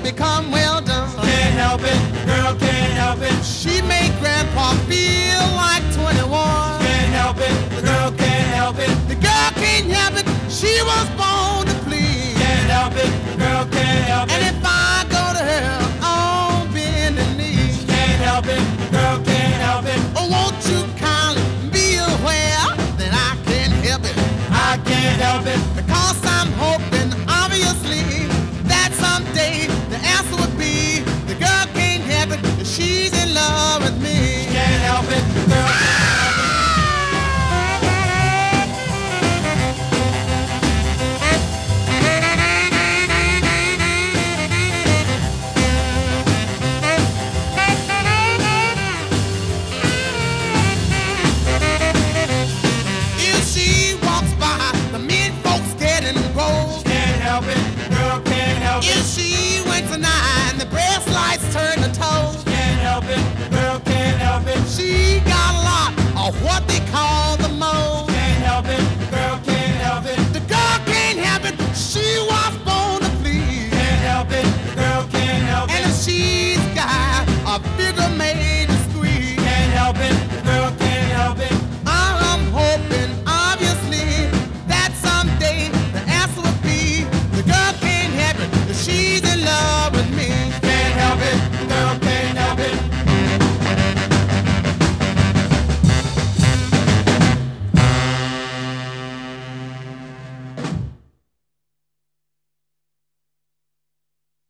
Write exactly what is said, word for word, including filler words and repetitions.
become well done. Can't help it, girl can't help it. She made Grandpa feel like twenty-one. Can't help it, the girl can't help it. The girl can't help it, she was born to please. Can't help it, the girl can't help And it. if I go to hell on bending knees, Can't help it, the girl can't help it. oh, won't you kindly be aware that I can't help it? I can't help it. Because I'm hoping, obviously, that someday the answer would be the girl can't help it, that she's in love with me. Can't help it, the girl can't help it. If she walks by, the men folks getting gross. Can't help it, the girl can't help If it. she winks an eye and the breast lights turn to toast, Can't help it, the girl can't help it. she got a lot of what they call